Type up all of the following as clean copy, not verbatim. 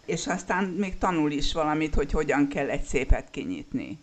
És aztán még tanul is valamit, hogy hogyan kell egy szépet kinyitni.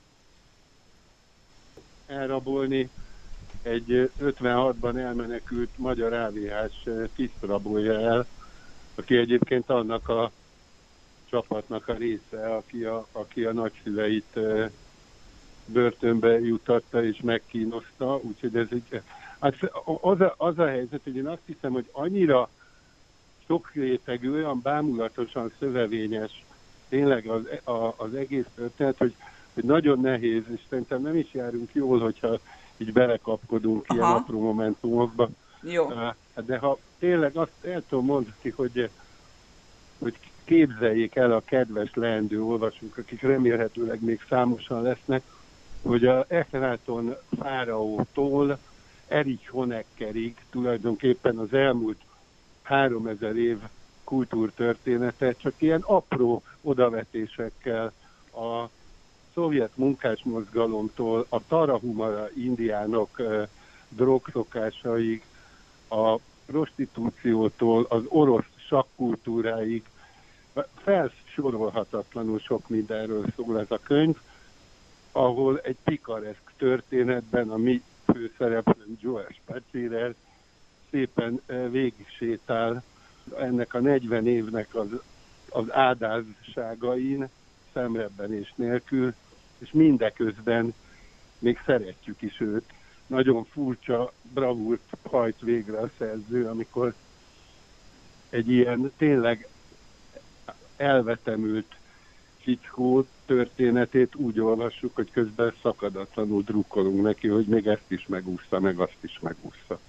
Elrabolni egy 56-ban elmenekült magyar AVH-s tiszt rabolja el, aki egyébként annak a csapatnak a része, aki a nagyszüleit börtönbe jutatta és megkínozta, úgyhogy ez egy... Hát az a helyzet, hogy én azt hiszem, hogy annyira sokrétegű, olyan bámulatosan szövevényes tényleg az egész történet, hogy nagyon nehéz, és szerintem nem is járunk jól, hogyha így belekapkodunk ilyen apró momentumokba. Jó. De ha tényleg azt el tudom mondani, hogy képzeljék el a kedves leendő olvasók, akik remélhetőleg még számosan lesznek, hogy a Echnaton fáraótól Erich Honeckerig tulajdonképpen az elmúlt 3000 év kultúrtörténete csak ilyen apró odavetésekkel a szovjet munkásmozgalomtól a tarahumara indiánok drogszokásaig, a prostitúciótól az orosz sakkultúráig felsorolhatatlanul sok mindenről szól ez a könyv, ahol egy pikareszk történetben a mi főszereplőnk Joel Spatzirer szépen végig sétál ennek a 40 évnek az áldásságain, szemrebbenés nélkül, és mindeközben még szeretjük is őt. Nagyon furcsa bravúrt hajt végre a szerző, amikor egy ilyen tényleg elvetemült fickó történetét úgy olvassuk, hogy közben szakadatlanul drukkolunk neki, hogy még ezt is megúszta, meg azt is megúszta.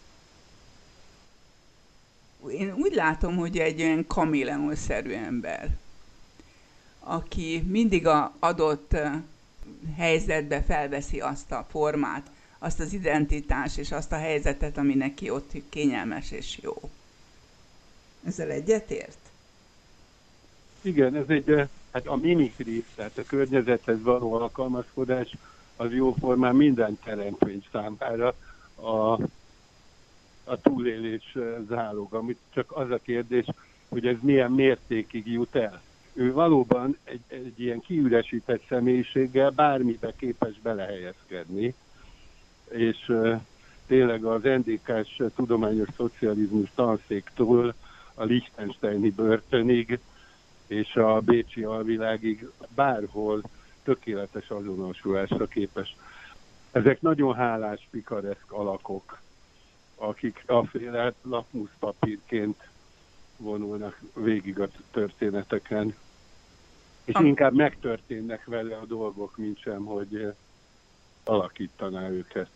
Én úgy látom, hogy egy olyan kaméleonszerű ember, aki mindig az adott helyzetbe felveszi azt a formát, azt az identitást és azt a helyzetet, ami neki ott kényelmes és jó. Ezzel egyetért? Igen, ez egy, hát a mimikri, tehát a környezethez való alkalmazkodás az jó formán minden teremtmény számára a túlélés zálog, amit csak az a kérdés, hogy ez milyen mértékig jut el. Ő valóban egy ilyen kiüresített személyiséggel bármibe képes belehelyezkedni, és tényleg az NDK-s tudományos szocializmus tanszéktől a Liechtensteini börtönig és a bécsi alvilágig bárhol tökéletes azonosulásra képes. Ezek nagyon hálás, pikareszk alakok, akik aféle lakmuszpapírként vonulnak végig a történeteken. És inkább megtörténnek vele a dolgok, mint sem, hogy alakítaná őket.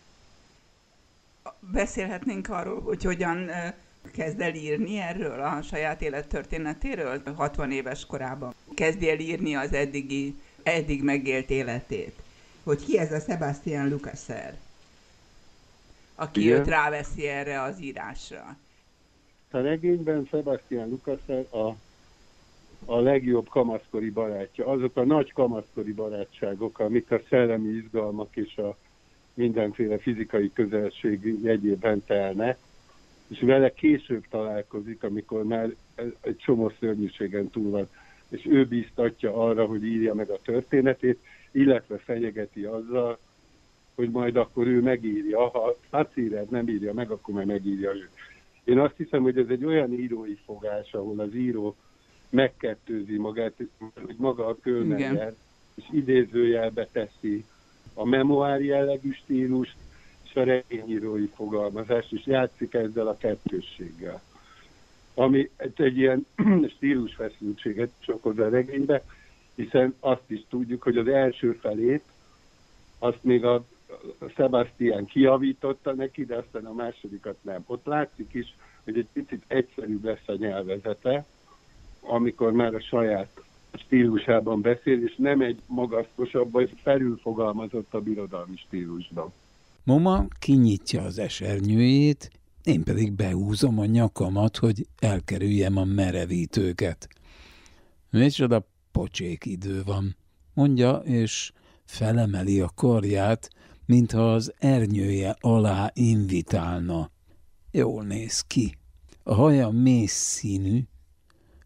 Beszélhetnénk arról, hogy hogyan kezd el írni erről a saját élettörténetéről 60 éves korában. Kezdi el írni az eddig megélt életét. Hogy ki ez a Sebastian Lukaszer, aki Igen. őt ráveszi erre az írásra. A regényben Sebastian Lukaszer a legjobb kamaszkori barátja. Azok a nagy kamaszkori barátságok, amik a szellemi izgalmak és a mindenféle fizikai közelség jegyében telnek, és vele később találkozik, amikor már egy csomó szörnyűségen túl van, és ő bíztatja arra, hogy írja meg a történetét, illetve fenyegeti azzal, hogy majd akkor ő megírja. Ha Spatzirer nem írja meg, akkor majd megírja ő. Én azt hiszem, hogy ez egy olyan írói fogás, ahol az író megkettőzi magát, hogy maga a Kölner, és idézőjelbe teszi a memoár jellegű stílust, és a regényírói fogalmazást, és játszik ezzel a kettősséggel. Ami egy ilyen stílusfeszültséget okoz a regénybe, hiszen azt is tudjuk, hogy az első felét azt még a Sebastian kijavította neki, de aztán a másodikat nem. Ott látszik is, hogy egy picit egyszerűbb lesz a nyelvezete, amikor már a saját stílusában beszél, és nem egy magasztosabb, vagy felülfogalmazottabb irodalmi stílusban. Moma kinyitja az esernyőjét, én pedig behúzom a nyakamat, hogy elkerüljem a merevítőket. Micsoda pocsék idő van, mondja, és felemeli a karját, mintha az ernyője alá invitálna. Jól néz ki. A haja mész színű,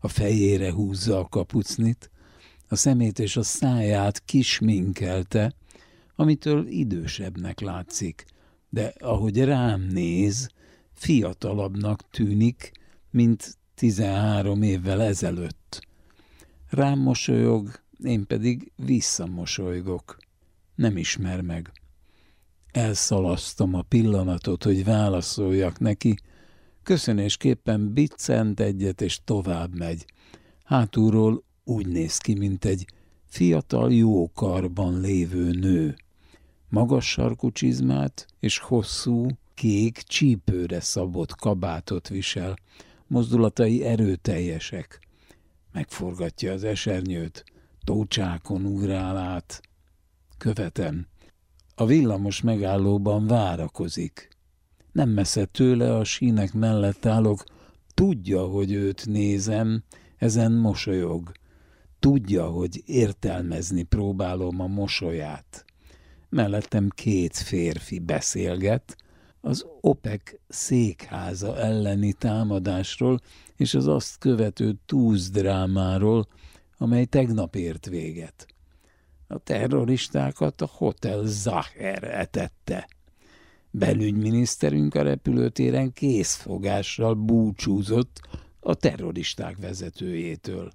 a fejére húzza a kapucnit, a szemét és a száját kisminkelte, amitől idősebbnek látszik, de ahogy rám néz, fiatalabbnak tűnik, mint 13 évvel ezelőtt. Rám mosolyog, én pedig visszamosolygok. Nem ismer meg. Elszalasztom a pillanatot, hogy válaszoljak neki, köszönésképpen biccent egyet, és tovább megy. Hátulról úgy néz ki, mint egy fiatal jókarban lévő nő. Magas sarkú csizmát és hosszú, kék, csípőre szabott kabátot visel. Mozdulatai erőteljesek. Megforgatja az esernyőt, tócsákon ugrál át. Követem. A villamos megállóban várakozik. Nem messze tőle, a sínek mellett állok, tudja, hogy őt nézem, ezen mosolyog. Tudja, hogy értelmezni próbálom a mosolyát. Mellettem 2 férfi beszélget, az OPEC székháza elleni támadásról és az azt követő túzdrámáról, amely tegnap ért véget. A terroristákat a Hotel Zacher etette. Belügyminiszterünk a repülőtéren készfogással búcsúzott a terroristák vezetőjétől.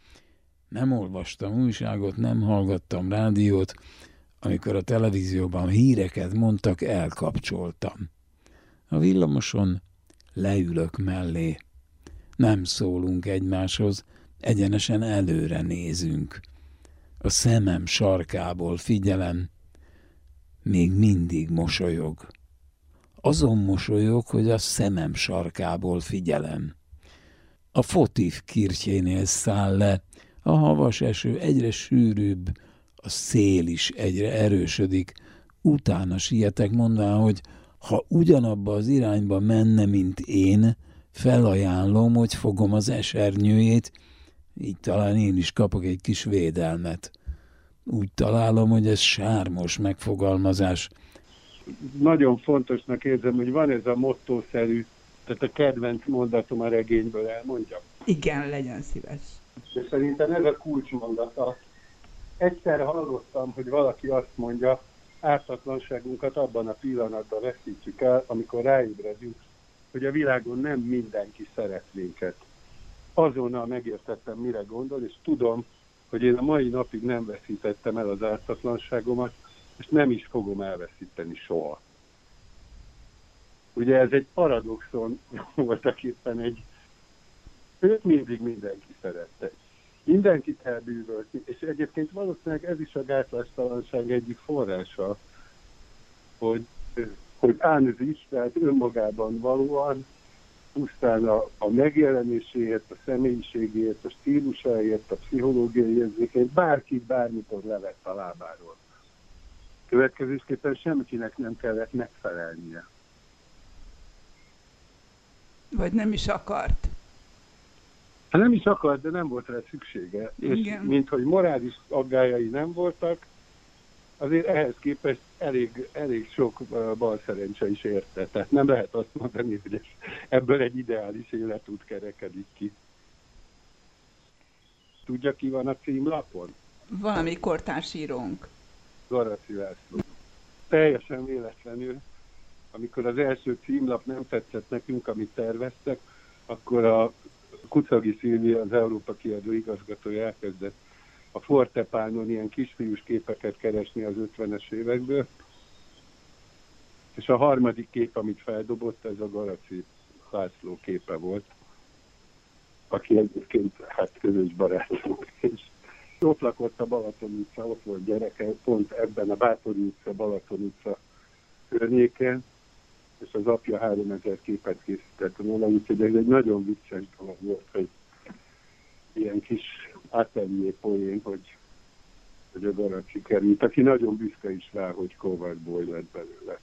Nem olvastam újságot, nem hallgattam rádiót, amikor a televízióban híreket mondtak, elkapcsoltam. A villamoson leülök mellé. Nem szólunk egymáshoz, egyenesen előre nézünk. A szemem sarkából figyelem, még mindig mosolyog. Azon mosolyog, hogy a szemem sarkából figyelem. A Fotiv kirtjénél száll le, a havas eső egyre sűrűbb, a szél is egyre erősödik. Utána sietek, mondván, hogy ha ugyanabba az irányba menne, mint én, felajánlom, hogy fogom az esernyőjét, így talán én is kapok egy kis védelmet. Úgy találom, hogy ez sármos megfogalmazás. Nagyon fontosnak érzem, hogy van ez a mottószerű, tehát a kedvenc mondatom a regényből, elmondjam. Igen, legyen szíves. És szerintem ez a kulcsmondata. Egyszer hallottam, hogy valaki azt mondja, ártatlanságunkat abban a pillanatban veszítjük el, amikor ráébredünk, hogy a világon nem mindenki szeret minket. Azonnal megértettem, mire gondol, és tudom, hogy én a mai napig nem veszítettem el az ártatlanságomat, és nem is fogom elveszíteni soha. Ugye ez egy paradoxon voltak éppen őt mindig mindenki szerette. Mindenkit elbűvölti, és egyébként valószínűleg ez is a gátlástalanság egyik forrása, hogy ánzis, tehát önmagában valóan pusztán a megjelenéséért, a személyiségéért, a stílusáért, a pszichológiai érzékét bárkit bármikor levett a lábáról. Következésképpen senkinek nem kellett megfelelnie. Vagy nem is akart. Hát nem is akart, de nem volt rá szüksége. Igen. És minthogy morális aggályai nem voltak, azért ehhez képest elég sok balszerencse is érte. Tehát nem lehet azt mondani, hogy ebből egy ideális életút kerekedik ki. Tudja, ki van a címlapon? Valami kortársírónk. Garaci László. Teljesen véletlenül, amikor az első címlap nem tetszett nekünk, amit terveztek, akkor a Kucagi Szilvia, az Európa Kiadó igazgatója elkezdett a Fortepánon ilyen kisfiús képeket keresni az 50-es évekből, és a harmadik kép, amit feldobott, ez a Garaci László képe volt, aki egyébként közös barátunk. És ott lakott a Balaton utca, ott volt gyereke, pont ebben a Bátori utca, Balaton utca környéken, és az apja 3000 képet készített volna, úgyhogy ez egy nagyon vicces dolog volt, hogy ilyen kis atelier poén, hogy a Garaci került, aki nagyon büszke is rá, hogy Kovács Boly lett belőle.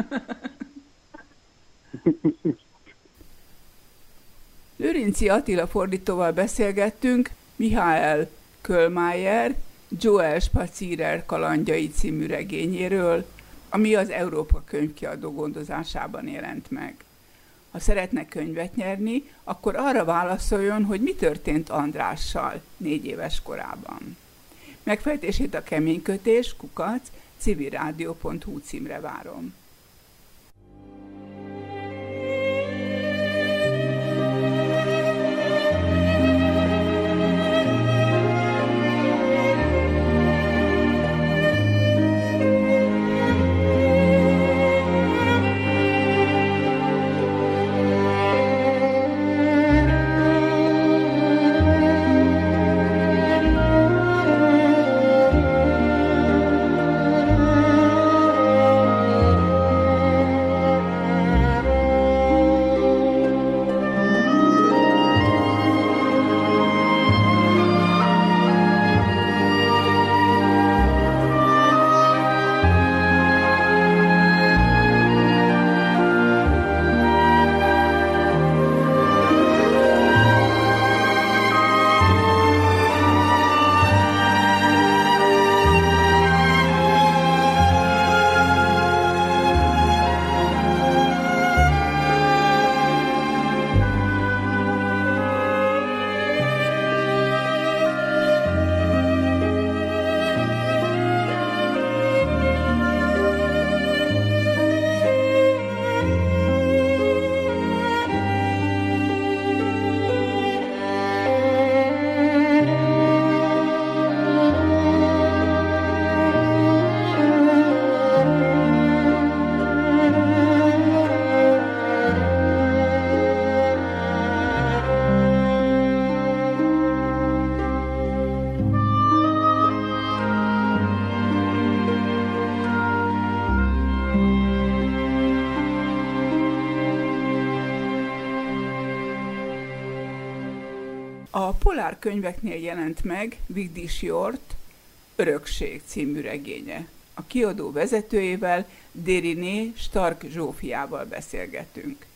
Lőrinczi Attila fordítóval beszélgettünk Mihály Köhlmeier Joel Spazier kalandjai című regényéről, ami az Európa Könyvkiadó gondozásában jelent meg. Ha szeretne könyvet nyerni, akkor arra válaszoljon, hogy mi történt Andrással 4 éves korában. Megfejtését a keménykötés@civilradio.hu címre várom. A Polár könyveknél jelent meg Vigdis Hjorth Örökség című regénye. A kiadó vezetőjével, Dériné Stark Zsófiával beszélgetünk.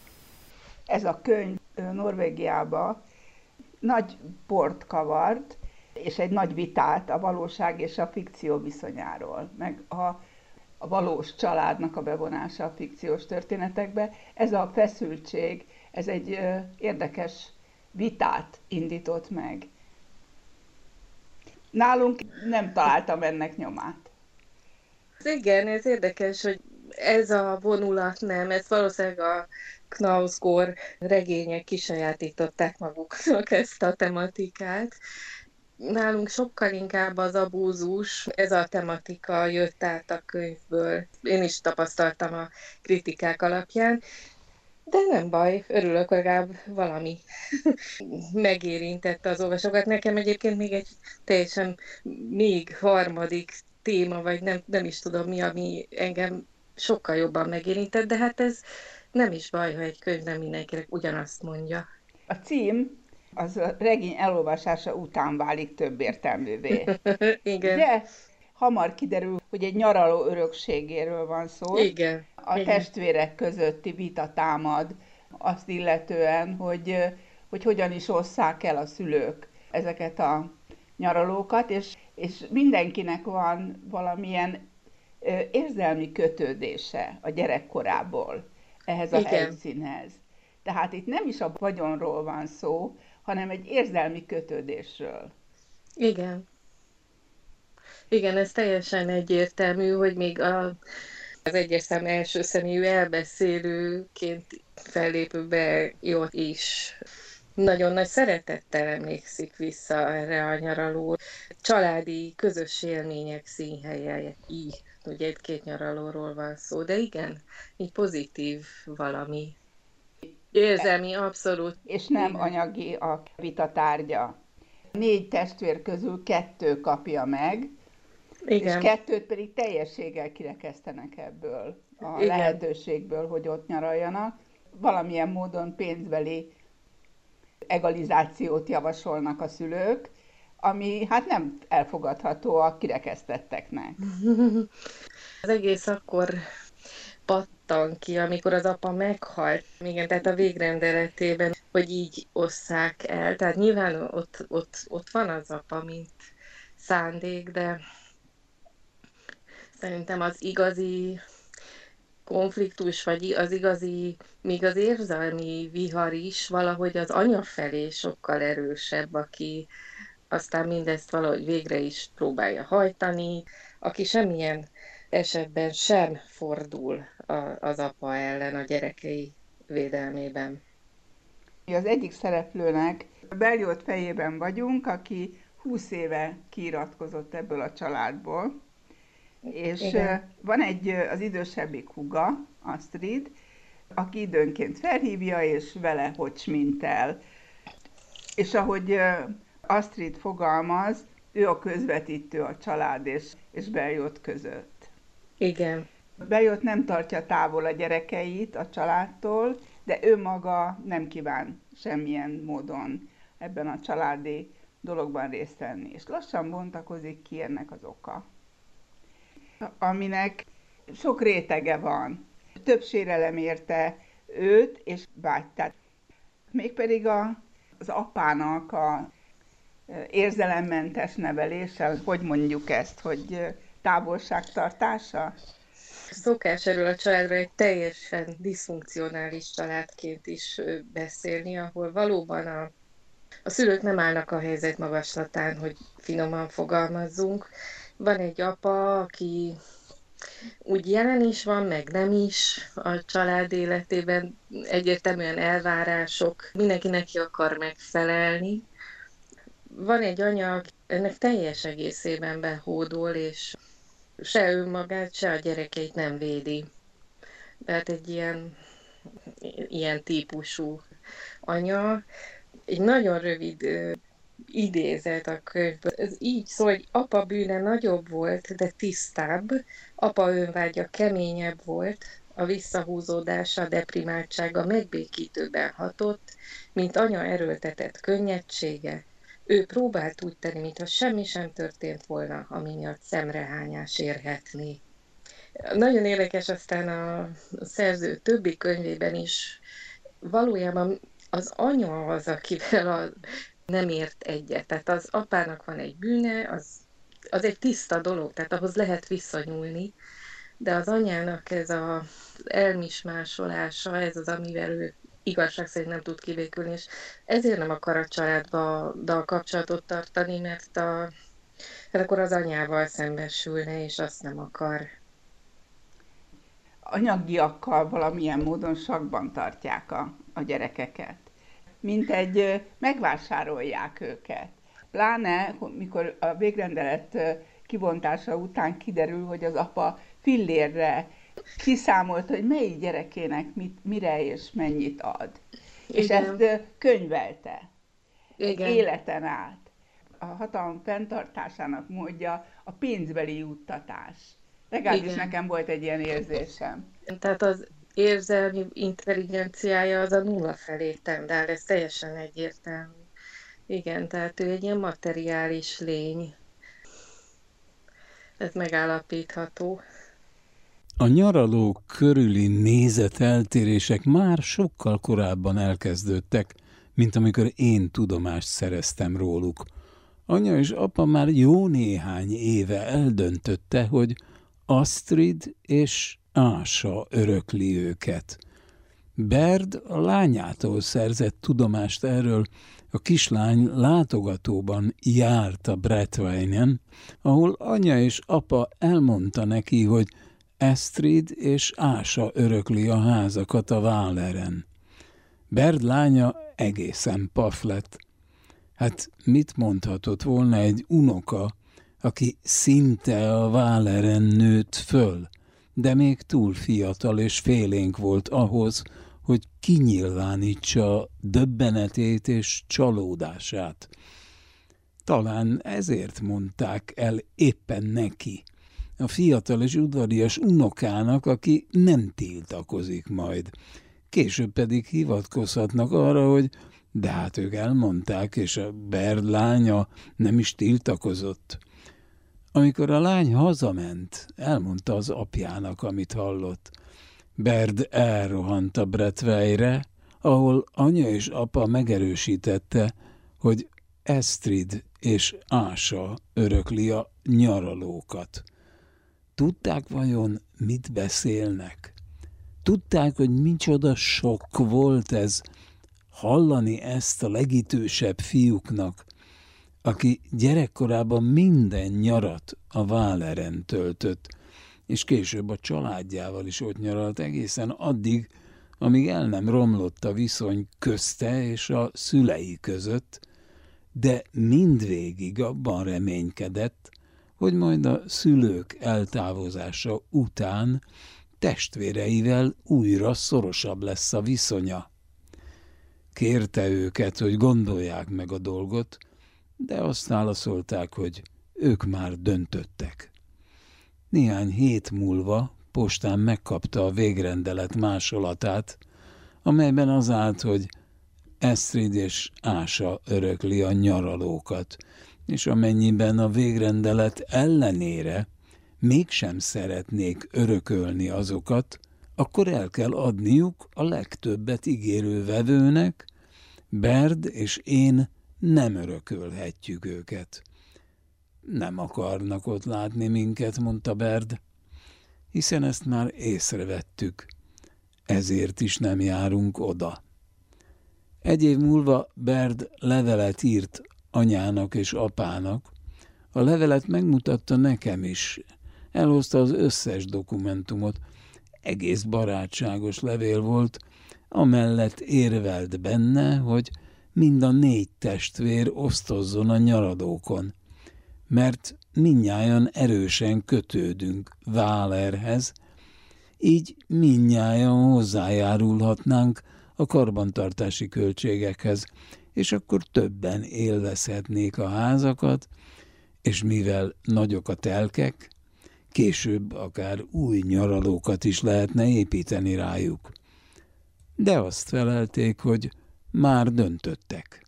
Ez a könyv Norvégiába nagy port kavart, és egy nagy vitát a valóság és a fikció viszonyáról, meg a valós családnak a bevonása a fikciós történetekbe. Ez a feszültség, ez egy érdekes vitát indított meg. Nálunk nem találtam ennek nyomát. Igen, ez érdekes, hogy ez a vonulat nem, ez valószínűleg a Knausgård regények kisajátították maguknak ezt a tematikát. Nálunk sokkal inkább az abúzus, ez a tematika jött át a könyvből. Én is tapasztaltam a kritikák alapján, de nem baj, örülök, legalább valami megérintette az olvasókat. Nekem egyébként még egy teljesen még harmadik téma, vagy nem is tudom mi, ami engem sokkal jobban megérintett, de hát ez nem is baj, ha egy könyv nem mindenkinek ugyanazt mondja. A cím az a regény elolvasása után válik többértelművé. Igen. De hamar kiderül, hogy egy nyaraló örökségéről van szó. Igen. A testvérek közötti vita támad azt illetően, hogy hogyan is osszák el a szülők ezeket a nyaralókat, és mindenkinek van valamilyen érzelmi kötődése a gyerekkorából ehhez a helyszínhez. Tehát itt nem is a vagyonról van szó, hanem egy érzelmi kötődésről. Igen. Igen, ez teljesen egyértelmű, hogy még az egyes szám első személyű elbeszélőként fellépőbe Hjorth is nagyon nagy szeretettel emlékszik vissza erre a nyaraló. Családi, közös élmények színhelye, így. Ugye itt 2 nyaralóról van szó, de igen, így pozitív valami. Érzelmi, abszolút. És nem anyagi a vita tárgya. 4 testvér közül 2 kapja meg, igen. És 2 pedig teljességgel kirekesztenek ebből a lehetőségből, hogy ott nyaraljanak. Valamilyen módon pénzbeli egalizációt javasolnak a szülők, ami hát nem elfogadható a kirekesztetteknek. Az egész akkor pattan ki, amikor az apa meghalt. Igen, tehát a végrendeletében, hogy így osszák el. Tehát nyilván ott van az apa, mint szándék, de szerintem az igazi konfliktus, vagy az igazi, még az érzelmi vihar is valahogy az anya felé sokkal erősebb, aki aztán mindezt valahogy végre is próbálja hajtani, aki semmilyen esetben sem fordul az apa ellen a gyerekei védelmében. Az egyik szereplőnek Berlioz fejében vagyunk, aki 20 éve kiiratkozott ebből a családból, és igen. Van az idősebbik húga, Astrid, aki időnként felhívja, és vele hocsmintel. És ahogy Astrid fogalmaz, ő a közvetítő a család és Berlioz között. Igen. Berlioz nem tartja távol a gyerekeit a családtól, de ő maga nem kíván semmilyen módon ebben a családi dologban részt venni. És lassan bontakozik ki ennek az oka, aminek sok rétege van. Több sérelem érte őt és bátyját. Mégpedig az apának a érzelemmentes nevelése, hogy mondjuk ezt, hogy távolságtartása? Szokás erről a családról egy teljesen diszfunkcionális családként is beszélni, ahol valóban a szülők nem állnak a helyzet magaslatán, hogy finoman fogalmazzunk. Van egy apa, aki úgy jelen is van, meg nem is a család életében, egyértelműen elvárások, mindenki neki akar megfelelni. Van egy anya, aki ennek teljes egészében behódol, és se önmagát, se a gyerekeit nem védi. Tehát egy ilyen típusú anya. Egy nagyon rövid idézet a könyvből. Ez így szól, hogy apa bűne nagyobb volt, de tisztább, apa önvágya keményebb volt, a visszahúzódása, deprimáltsága megbékítőben hatott, mint anya erőltetett könnyedsége. Ő próbált úgy tenni, mintha semmi sem történt volna, ami miatt szemrehányás érhetné. Nagyon érdekes aztán a szerző többi könyvében is valójában az anya az, akivel nem ért egyet. Tehát az apának van egy bűne, az egy tiszta dolog, tehát ahhoz lehet visszanyúlni, de az anyának ez az elmismásolása, ez az, amivel ő igazság szerint nem tud kibékülni, és ezért nem akar a családdal kapcsolatot tartani, mert akkor az anyával szembesülne, és azt nem akar. Anyagiakkal valamilyen módon sakban tartják a gyerekeket. Mint egy megvásárolják őket. Pláne, mikor a végrendelet kibontása után kiderül, hogy az apa fillérre kiszámolt, hogy melyik gyerekének mire és mennyit ad. Igen. És ezt könyvelte. Igen. Életen át. A hatalom fenntartásának módja a pénzbeli juttatás. Legalábbis nekem volt egy ilyen érzésem. Tehát az érzelmi intelligenciája az a nulla felé tendál, ez teljesen egyértelmű. Igen, tehát ő egy ilyen materiális lény. Ez megállapítható. A nyaralók körüli nézeteltérések már sokkal korábban elkezdődtek, mint amikor én tudomást szereztem róluk. Anya és apa már jó néhány éve eldöntötte, hogy Astrid és Ása örökli őket. Baird a lányától szerzett tudomást erről, a kislány látogatóban járt a Bretwainen, ahol anya és apa elmondta neki, hogy Astrid és Ása örökli a házakat a Wáleren. Baird lánya egészen paf lett. Hát mit mondhatott volna egy unoka, aki szinte a Wáleren nőtt föl, de még túl fiatal és félénk volt ahhoz, hogy kinyilvánítsa döbbenetét és csalódását. Talán ezért mondták el éppen neki, a fiatal és udvarias unokának, aki nem tiltakozik majd. Később pedig hivatkozhatnak arra, hogy de hát ők elmondták, és a Baird lánya nem is tiltakozott. Amikor a lány hazament, elmondta az apjának, amit hallott. Baird elrohant a Bretwainre, ahol anya és apa megerősítette, hogy Astrid és Ása örökli a nyaralókat. Tudták vajon, mit beszélnek? Tudták, hogy micsoda sok volt ez, hallani ezt a legitősebb fiúknak, aki gyerekkorában minden nyarat a Váleren töltött, és később a családjával is ott nyaralt egészen addig, amíg el nem romlott a viszony közte és a szülei között, de mindvégig abban reménykedett, hogy majd a szülők eltávozása után testvéreivel újra szorosabb lesz a viszonya. Kérte őket, hogy gondolják meg a dolgot, de azt válaszolták, hogy ők már döntöttek. Néhány hét múlva postán megkapta a végrendelet másolatát, amelyben az állt, hogy Astrid és Ása örökli a nyaralókat, és amennyiben a végrendelet ellenére mégsem szeretnék örökölni azokat, akkor el kell adniuk a legtöbbet ígérő vevőnek, Baird és én nem örökölhetjük őket. Nem akarnak ott látni minket, mondta Baird, hiszen ezt már észrevettük, ezért is nem járunk oda. Egy év múlva Baird levelet írt anyának és apának. A levelet megmutatta nekem is. Elhozta az összes dokumentumot. Egész barátságos levél volt, amellett érvelt benne, hogy mind a 4 testvér osztozzon a nyaradókon, mert mindnyájan erősen kötődünk Válerhez, így mindnyájan hozzájárulhatnánk a karbantartási költségekhez, és akkor többen élvezhetnék a házakat, és mivel nagyok a telkek, később akár új nyaralókat is lehetne építeni rájuk. De azt felelték, hogy már döntöttek.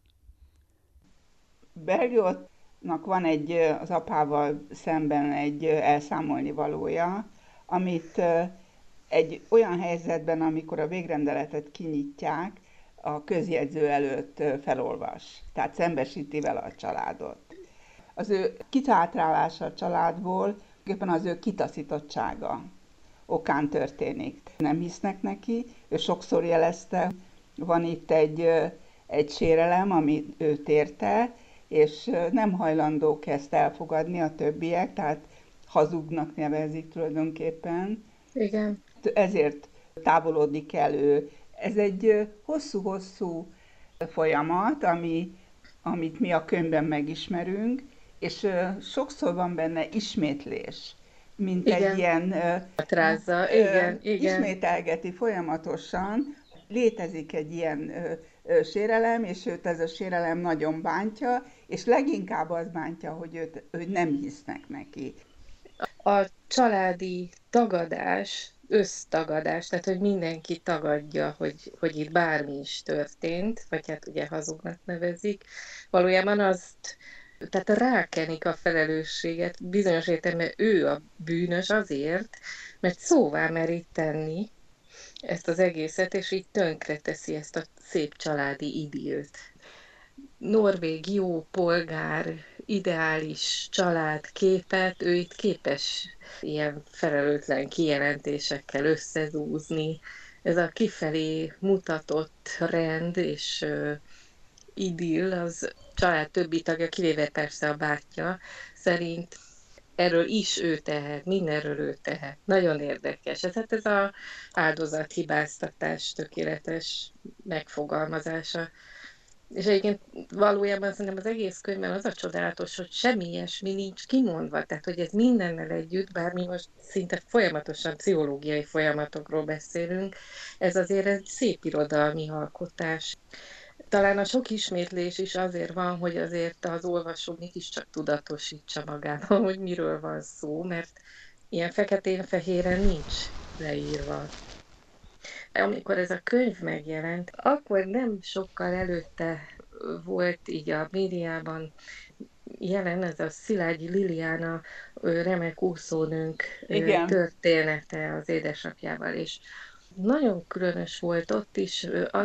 Berliotnak van az apával szemben egy elszámolni valója, amit egy olyan helyzetben, amikor a végrendeletet kinyitják, a közjegyző előtt felolvas. Tehát szembesíti vele a családot. Az ő kitátrálása a családból éppen az ő kitaszítottsága okán történik. Nem hisznek neki, ő sokszor jelezte, van itt egy sérelem, amit őt érte, és nem hajlandók ezt elfogadni a többiek, tehát hazugnak nevezik tulajdonképpen. Igen. Ezért távolodik el ő. Ez egy hosszú-hosszú folyamat, amit mi a könyvben megismerünk, és sokszor van benne ismétlés, mint igen. Egy ilyen igen. ismételgeti folyamatosan. Létezik egy ilyen sérelem, és őt ez a sérelem nagyon bántja, és leginkább az bántja, hogy nem hisznek neki. A családi tagadás, össztagadás, tehát hogy mindenki tagadja, hogy itt bármi is történt, vagy hát ugye hazugnak nevezik, valójában azt, tehát rákenik a felelősséget, bizonyos értelemben ő a bűnös azért, mert szóvá meri tenni ezt az egészet, és így tönkreteszi ezt a szép családi idillt. Norvég jó polgár, ideális családképet, ő itt képes ilyen felelőtlen kijelentésekkel összezúzni. Ez a kifelé mutatott rend és idill, az család többi tagja, kivéve persze a bátyja, szerint erről is ő tehet, mindenről ő tehet. Nagyon érdekes. Tehát ez az áldozathibáztatás tökéletes megfogalmazása. És egyébként valójában szerintem az egész könyvben az a csodálatos, hogy semmi ilyesmi nincs kimondva, tehát hogy ez mindennel együtt, bár mi most szinte folyamatosan pszichológiai folyamatokról beszélünk, ez azért egy szép irodalmi alkotás. Talán a sok ismétlés is azért van, hogy azért az olvasó mégiscsak tudatosítsa magában, hogy miről van szó, mert ilyen feketén-fehéren nincs leírva. Amikor ez a könyv megjelent, akkor nem sokkal előtte volt így a médiában jelen ez a Szilágyi Liliana remek úszónőnk története az édesapjával, és nagyon különös volt ott is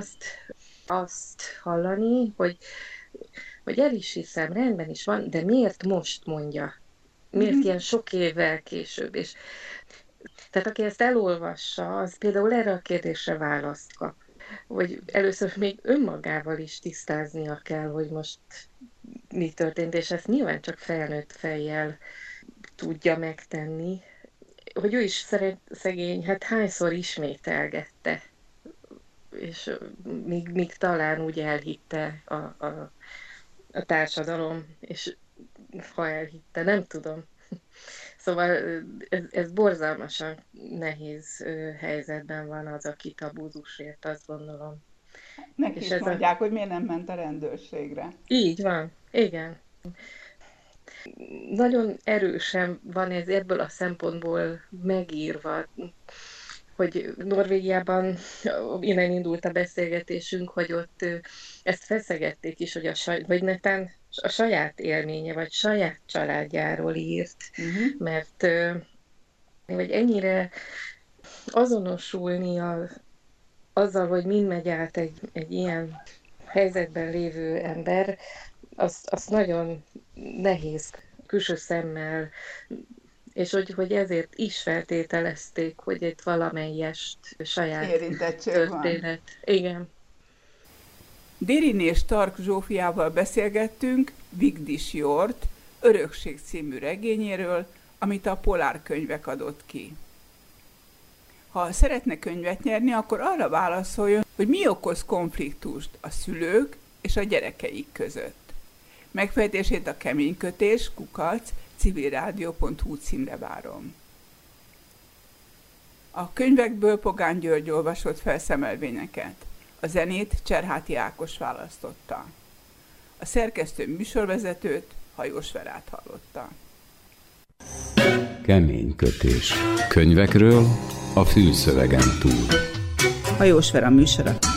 azt hallani, hogy el is hiszem, rendben is van, de miért most mondja? Miért ilyen sok évvel később? És Tehát aki ezt elolvassa, az például erre a kérdésre választ kap. Hogy először még önmagával is tisztáznia kell, hogy most mi történt, és ezt nyilván csak felnőtt fejjel tudja megtenni, hogy ő is szegény, hát hányszor ismételgette, és míg talán úgy elhitte a társadalom, és ha elhitte, nem tudom. Szóval ez borzalmasan nehéz helyzetben van az, aki tabúzusért, azt gondolom. Neki is mondják, hogy miért nem ment a rendőrségre. Így van, igen. Nagyon erősen van ez ebből a szempontból megírva, hogy Norvégiában, innen indult a beszélgetésünk, hogy ott ezt feszegették is, hogy vagy netán a saját élménye, vagy saját családjáról írt, mert hogy ennyire azonosulni azzal, hogy mind megy át egy ilyen helyzetben lévő ember, az nagyon nehéz külső szemmel, és hogy ezért is feltételezték, hogy itt valamelyest saját történet. Igen. Dériné Stark Zsófiával beszélgettünk Vigdis Hjort Örökség című regényéről, amit a Polár Könyvek adott ki. Ha szeretne könyvet nyerni, akkor arra válaszoljon, hogy mi okoz konfliktust a szülők és a gyerekeik között. Megfejtését a keménykötés@civilradio.hu címre várom. A könyvekből Pogány György olvasott fel szemelvényeket. A zenét Cserháti Ákos választotta. A szerkesztő műsorvezetőt Hajós Verát hallotta. Keménykötés. Könyvekről a fülszövegen túl. Hajós Vera műsora.